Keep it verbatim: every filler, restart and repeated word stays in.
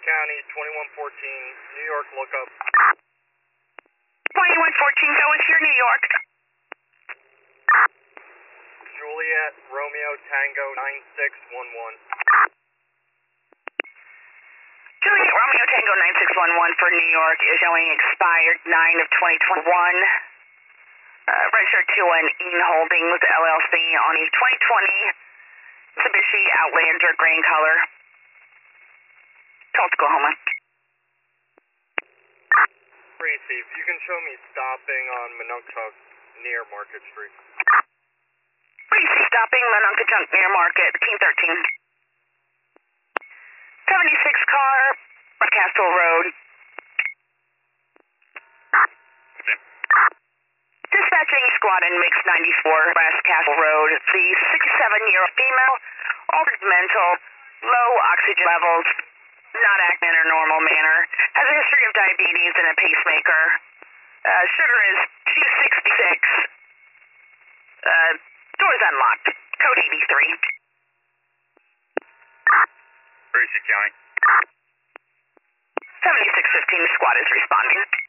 County, twenty-one fourteen, New York lookup. twenty-one fourteen, go with your New York. Juliet, Romeo, Tango, nine six one one. Juliet, Romeo, Tango, nine six one one for New York is showing expired nine of twenty twenty-one. Uh, registered to an Eaton Holdings L L C on a twenty twenty Mitsubishi Outlander green color. Tulsa, Oklahoma. Tracy, if you can show me stopping on Mononkachuck near Market Street. Tracy, stopping Mononkachuck near Market, fifteen thirteen. seventy-six car, Castle Road. Dispatching squad in Mix ninety-four, West Castle Road. The sixty-seven-year-old female, altered mental, low oxygen levels, not acting in a normal manner, has a history of diabetes and a pacemaker. Uh, sugar is two sixty-six. Uh, doors unlocked. Code eighty-three. Tracy County. seventy-six fifteen, squad is responding.